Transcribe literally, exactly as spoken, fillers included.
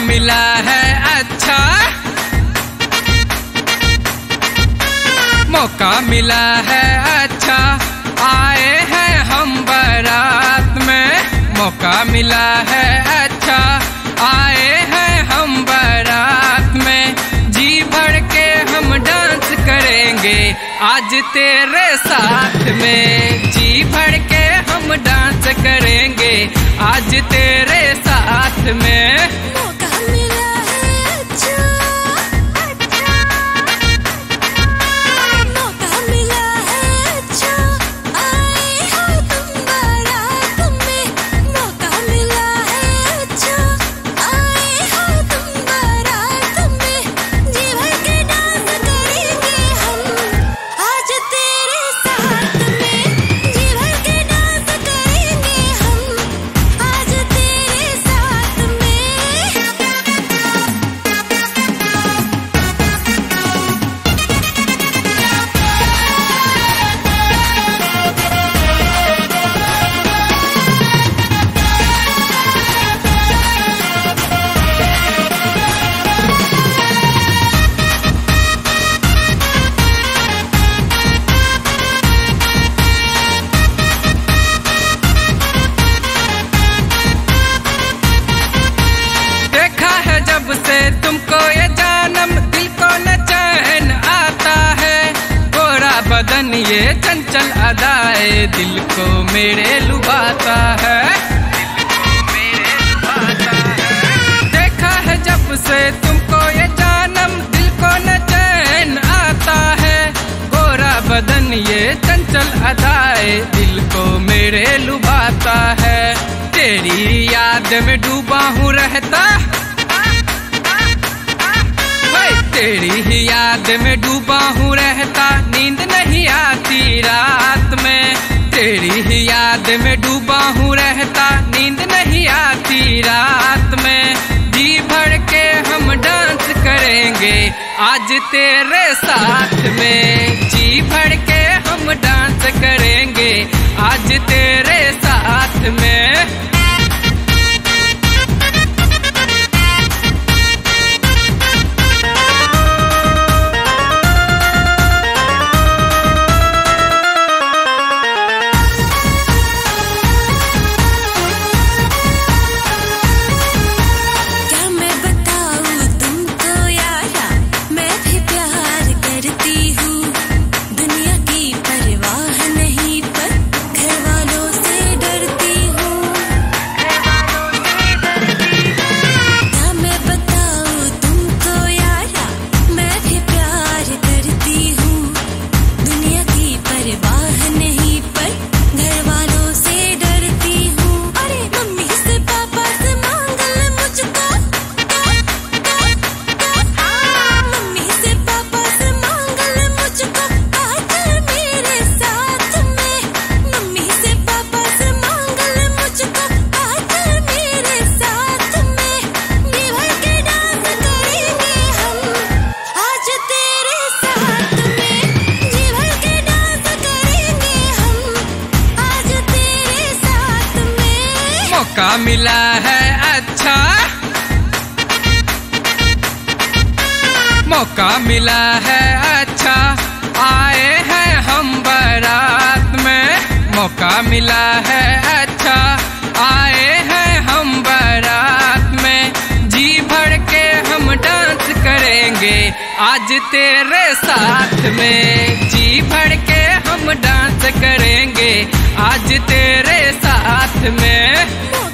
मिला है अच्छा, मौका मिला है अच्छा, आए हैं हम बारात में। मौका मिला है अच्छा, आए हैं हम बारात में। जी भर के हम डांस करेंगे आज तेरे साथ में। जी भर के हम डांस करेंगे आज तेरे साथ में। मौका मिला है अच्छा, अच्छा, मौका मिला है अच्छा, आए हो तुम बारात में। मौका मिला है अच्छा, आए हो तुम बारात में। जी भर के डांस करेंगे हम आज तेरे साथ में। जी भर के डांस करेंगे हम आज तेरे साथ में। देखा है जब से तुमको ये जानम, दिल को न चैन आता है। गोरा बदन ये चंचल अदाए दिल को मेरे लुभाता है। देखा है जब से तुमको ये जानम, दिल को न चैन आता है। गोरा बदन ये चंचल अदाए दिल को मेरे लुभाता है। तेरी याद में डूबा हूँ रहता, भाई तेरी ही याद में डूबा हूँ रहता। नींद नहीं आती रात में, तेरी ही याद में डूबा हूँ रहता। नींद नहीं आती रात में। जी भर के हम डांस करेंगे आज तेरे साथ में। जी भर के हम डांस करेंगे आज तेरे साथ में। क्या मैं बताऊँ तुमको यारा, मैं भी प्यार करती हूँ। दुनिया की परवाह नहीं पर घर वालों से डरती हूँ। क्या मैं बताऊँ तुमको यारा, मैं भी प्यार करती हूँ। दुनिया की परवाह नहीं पर घर वालों से डरती हूँ। अरे मम्मी से पापा से मांग ले मुझको, मम्मी से पापा से मांग ले मुझको आकर मेरे साथ में। मम्मी से पापा से मांग ले मुझको आकर मेरे साथ में। जी भर के डांस करेंगे हम आज तेरे साथ में। जी भर के डांस करेंगे हम आज तेरे साथ में। मौका मिला है अच्छा, मौका मिला है अच्छा, आए हैं हम बारात में। मौका मिला है अच्छा, आए हैं हम बारात में। जी भर के हम डांस करेंगे आज तेरे साथ में। जी भर के हम डांस करेंगे आज तेरे साथ में।